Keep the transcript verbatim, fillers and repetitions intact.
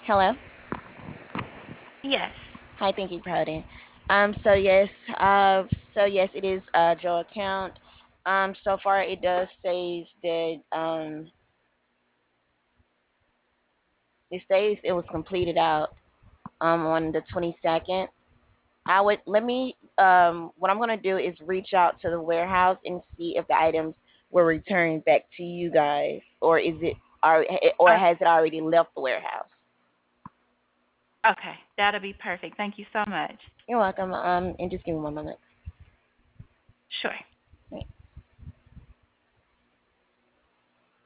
Hello. Yes. Hi, thank you for holding. Um, so yes, uh, so yes, it is a Joe account. Um, so far it does say that um, it says it was completed out um on the twenty-second. I would let me um what I'm gonna do is reach out to the warehouse and see if the items were returned back to you guys, or is it or or Uh, has it already left the warehouse? okay, that'll be perfect. Thank you so much. You're welcome. Um, and just give me one moment. Sure.